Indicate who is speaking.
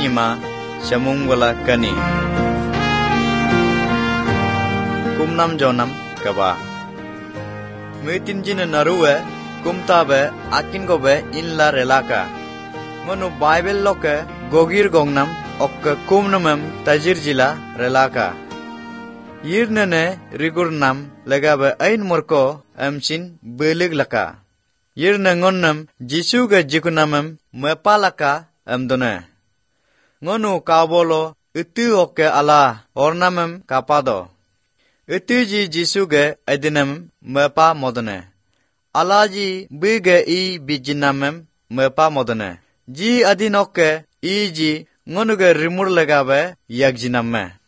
Speaker 1: nyima samung wala kani. Kumnam jonam kaba. Muitin jina naruwe kumtabe akin gobe inla relaka. Ngonu Bible loke gogir gongnam okke kumnamem tajir jila relaka. Yirnene rigurnam legabe ain morko amchin belig laka. Yirne ngonnam Jisu ga jikunamem mepalaka amdone. Ngonu kabolo itu okke ala ornamem kapado. Itu ji Jisu ga adinam mepa modone. Ala ji bige I bijinamem mepa modone. Ji adin okke I ji ngonu ga rimur legabe yagjinamme.